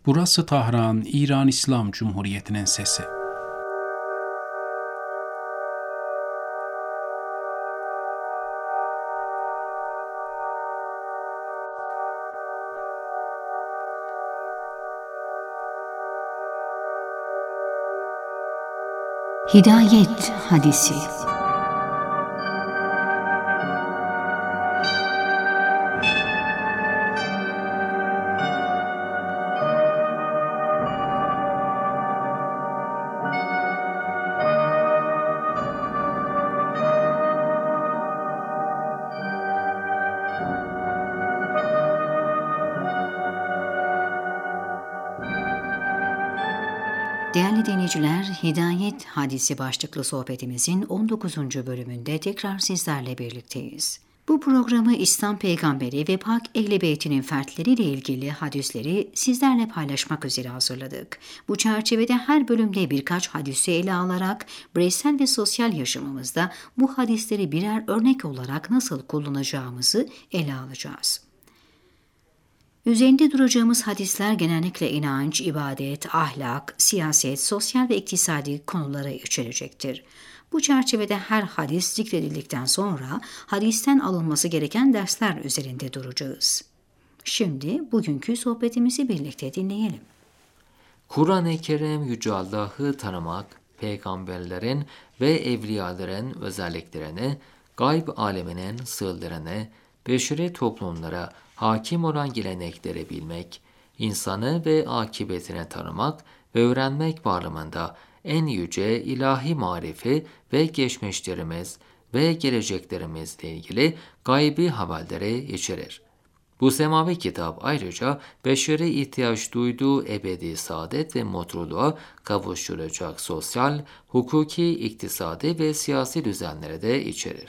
Burası Tahran, İran İslam Cumhuriyeti'nin sesi. Hidayet Hadisi. Değerli dinleyiciler, Hidayet Hadisi başlıklı sohbetimizin 19. bölümünde tekrar sizlerle birlikteyiz. Bu programı İslam peygamberi ve Pak Ehl-i Beyt'inin fertleriyle ilgili hadisleri sizlerle paylaşmak üzere hazırladık. Bu çerçevede her bölümde birkaç hadisi ele alarak bireysel ve sosyal yaşamımızda bu hadisleri birer örnek olarak nasıl kullanacağımızı ele alacağız. Üzerinde duracağımız hadisler genellikle inanç, ibadet, ahlak, siyaset, sosyal ve iktisadi konuları içerecektir. Bu çerçevede her hadis zikredildikten sonra hadisten alınması gereken dersler üzerinde duracağız. Şimdi bugünkü sohbetimizi birlikte dinleyelim. Kur'an-ı Kerim Yüce Allah'ı tanımak, peygamberlerin ve evliyaların özelliklerini, gayb aleminin sırlarını, beşeri toplumlara hakim olan gelenekleri bilmek, insanı ve akıbetini tanımak ve öğrenmek bağlamında en yüce ilahi marifi ve geçmişlerimiz ve geleceklerimizle ilgili gaybi haberleri içerir. Bu semavi kitap ayrıca beşeri ihtiyaç duyduğu ebedi saadet ve mutluluğa kavuşturacak sosyal, hukuki, iktisadi ve siyasi düzenleri de içerir.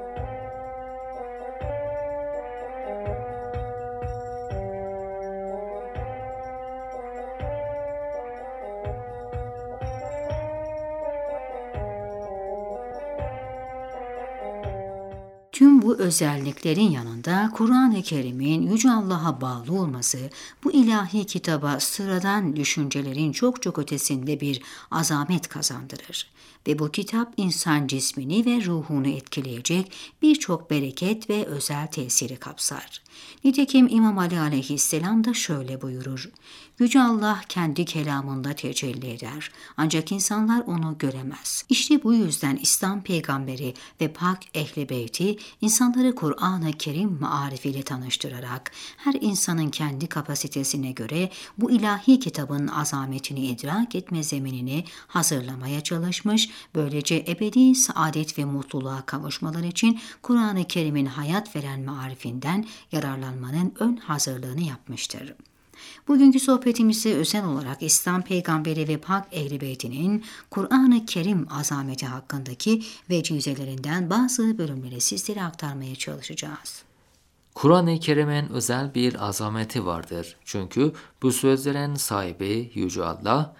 Tüm bu özelliklerin yanında Kur'an-ı Kerim'in Yüce Allah'a bağlı olması, bu ilahi kitaba sıradan düşüncelerin çok ötesinde bir azamet kazandırır. Ve bu kitap insan cismini ve ruhunu etkileyecek birçok bereket ve özel tesiri kapsar. Nitekim İmam Ali aleyhisselam da şöyle buyurur: Yüce Allah kendi kelamında tecelli eder, ancak insanlar onu göremez. İşte bu yüzden İslam peygamberi ve Pak Ehl-i Beyti insanları Kur'an-ı Kerim marifiyle tanıştırarak her insanın kendi kapasitesine göre bu ilahi kitabın azametini idrak etme zeminini hazırlamaya çalışmış, böylece ebedi saadet ve mutluluğa kavuşmaları için Kur'an-ı Kerim'in hayat veren marifinden yararlanmanın ön hazırlığını yapmıştır. Bugünkü sohbetimizi özel olarak İslam peygamberi ve Pak Ehl-i Beyt'inin Kur'an-ı Kerim azameti hakkındaki vecizelerinden bazı bölümleri sizlere aktarmaya çalışacağız. Kur'an-ı Kerim'in özel bir azameti vardır. Çünkü bu sözlerin sahibi Yüce Allah,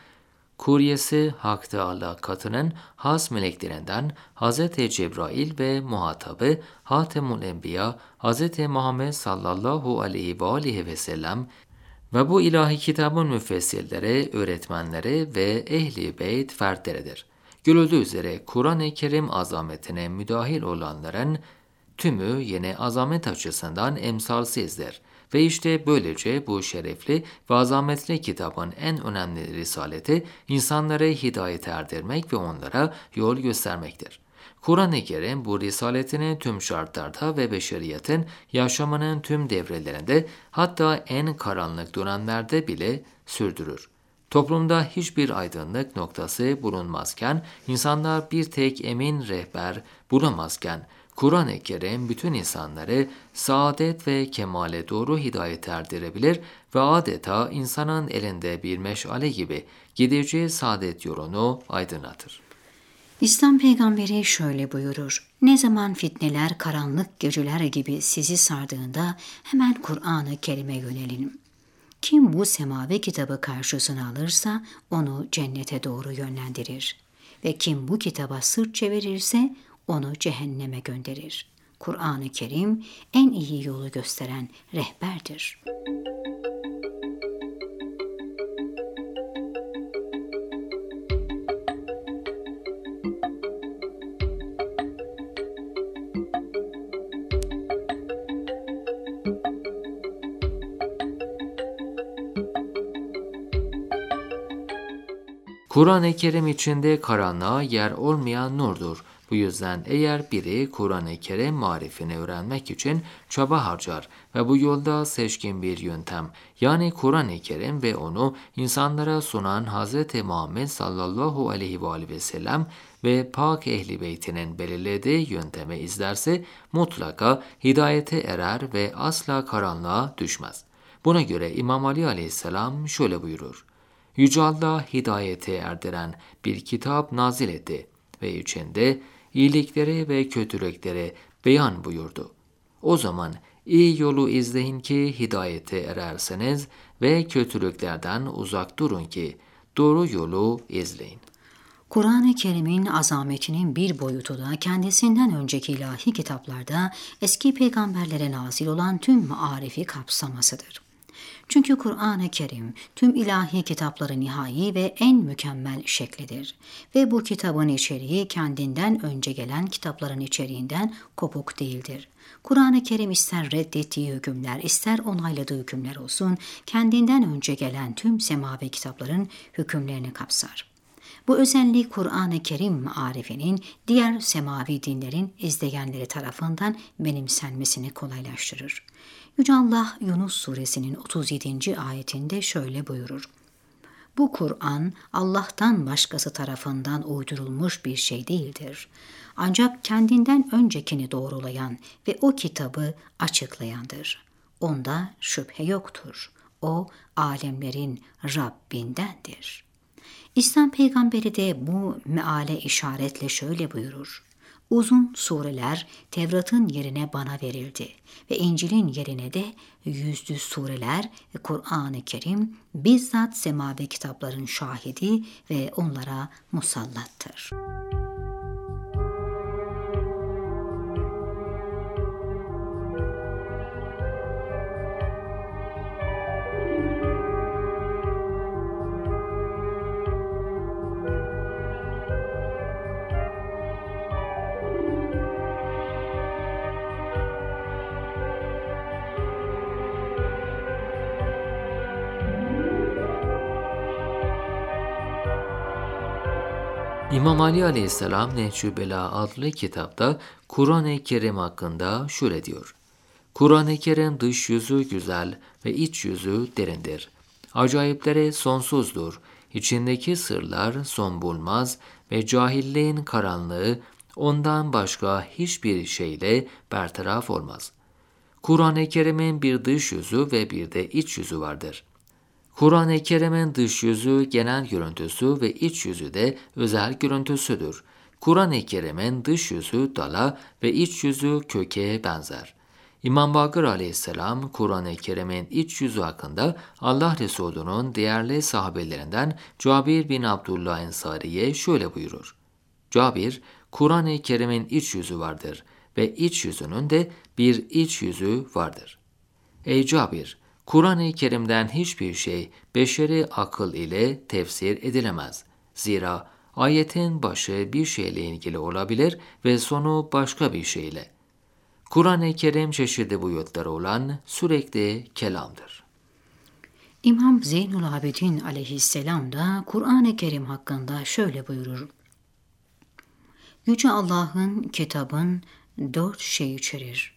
kuryesi Hak Teâlâ katının has meleklerinden Hz. Cebrail ve muhatabı Hatemül Enbiya Hz. Muhammed sallallahu aleyhi ve sellem ve bu ilahi kitabın müfessirleri, öğretmenleri ve ehl-i beyt fertleridir. Görüldüğü üzere Kur'an-ı Kerim azametine müdahil olanların tümü yine azamet açısından emsalsizdir. Ve işte böylece bu şerefli ve azametli kitabın en önemli risaleti insanları hidayete erdirmek ve onlara yol göstermektir. Kur'an-ı Kerim bu risaletini tüm şartlarda ve beşeriyetin yaşamının tüm devrelerinde, hatta en karanlık dönemlerde bile sürdürür. Toplumda hiçbir aydınlık noktası bulunmazken, insanlar bir tek emin rehber bulamazken, Kur'an-ı Kerim bütün insanları saadet ve kemale doğru hidayet erdirebilir ve adeta insanın elinde bir meşale gibi gidici saadet yolunu aydınlatır. İslam peygamberi şöyle buyurur: Ne zaman fitneler karanlık geceler gibi sizi sardığında hemen Kur'an-ı Kerim'e yönelin. Kim bu semavi kitabı karşısına alırsa onu cennete doğru yönlendirir. Ve kim bu kitaba sırt çevirirse onu cehenneme gönderir. Kur'an-ı Kerim en iyi yolu gösteren rehberdir. Kur'an-ı Kerim'in özel bir azameti vardır. Çünkü bu semavi kitabı sıradan düşüncelerin çok ötesinde bir azamet kazandırır. Ve kim bu kitaba sırt çevirirse onu cehenneme gönderir. Kur'an-ı Kerim en iyi yolu gösteren rehberdir. Kur'an-ı Kerim en iyi yolu gösteren rehberdir. Kur'an-ı Kerim içinde karanlığa yer olmayan nurdur. Bu yüzden eğer biri Kur'an-ı Kerim marifini öğrenmek için çaba harcar ve bu yolda seçkin bir yöntem, yani Kur'an-ı Kerim ve onu insanlara sunan Hz. Muhammed sallallahu aleyhi ve sellem ve pak ehli beytinin belirlediği yöntemi izlerse mutlaka hidayete erer ve asla karanlığa düşmez. Buna göre İmam Ali aleyhisselam şöyle buyurur: Yüce Allah hidayete erdiren bir kitap nazil etti ve içinde iyilikleri ve kötülükleri beyan buyurdu. O zaman iyi yolu izleyin ki hidayete ererseniz ve kötülüklerden uzak durun ki doğru yolu izleyin. Kur'an-ı Kerim'in azametinin bir boyutu da kendisinden önceki ilahi kitaplarda eski peygamberlere nazil olan tüm marifi kapsamasıdır. Çünkü Kur'an-ı Kerim tüm ilahi kitapların nihai ve en mükemmel şeklidir. Ve bu kitabın içeriği kendinden önce gelen kitapların içeriğinden kopuk değildir. Kur'an-ı Kerim ister reddettiği hükümler, ister onayladığı hükümler olsun, kendinden önce gelen tüm semavi kitapların hükümlerini kapsar. Bu özellik Kur'an-ı Kerim marifinin diğer semavi dinlerin izleyenleri tarafından benimsenmesini kolaylaştırır. Yüce Allah Yunus suresinin 37. ayetinde şöyle buyurur: Bu Kur'an Allah'tan başkası tarafından uydurulmuş bir şey değildir. Ancak kendinden öncekini doğrulayan ve o kitabı açıklayandır. Onda şüphe yoktur. O alemlerin Rabbindendir. İslam peygamberi de bu meale işaretle şöyle buyurur: Uzun sureler Tevrat'ın yerine bana verildi ve İncil'in yerine de yüzlü sureler ve Kur'an-ı Kerim bizzat semavi kitapların şahidi ve onlara musallattır. İmam Ali aleyhisselam Nehcü Bela adlı kitapta Kur'an-ı Kerim hakkında şöyle diyor: Kur'an-ı Kerim dış yüzü güzel ve iç yüzü derindir. Acayipleri sonsuzdur. İçindeki sırlar son bulmaz ve cahilliğin karanlığı ondan başka hiçbir şeyle bertaraf olmaz. Kur'an-ı Kerim'in bir dış yüzü ve bir de iç yüzü vardır. Kur'an-ı Kerim'in dış yüzü genel görüntüsü ve iç yüzü de özel görüntüsüdür. Kur'an-ı Kerim'in dış yüzü dala ve iç yüzü köke benzer. İmam Bakır aleyhisselam Kur'an-ı Kerim'in iç yüzü hakkında Allah Resulü'nün değerli sahabelerinden Cabir bin Abdullah Ensari'ye şöyle buyurur: Cabir, Kur'an-ı Kerim'in iç yüzü vardır ve iç yüzünün de bir iç yüzü vardır. Ey Cabir! Kur'an-ı Kerim'den hiçbir şey beşeri akıl ile tefsir edilemez. Zira ayetin başı bir şeyle ilgili olabilir ve sonu başka bir şeyle. Kur'an-ı Kerim çeşitli boyutları olan sürekli kelamdır. İmam Zeynul Abidin aleyhisselam da Kur'an-ı Kerim hakkında şöyle buyurur: Yüce Allah'ın kitabın 4 şey içerir: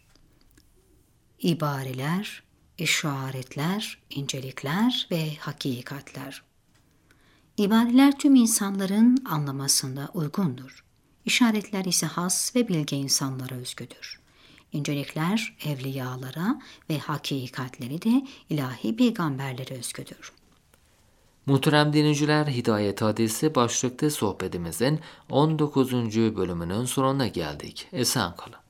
İbareler, işaretler, incelikler ve hakikatler. İbareler tüm insanların anlamasında uygundur. İşaretler ise has ve bilge insanlara özgüdür. İncelikler evliyalara ve hakikatleri de ilahi peygamberlere özgüdür. Muhterem dinleyiciler, Hidayet Hadisi başlıklı sohbetimizin 19. bölümünün sonuna geldik. Esen kalın.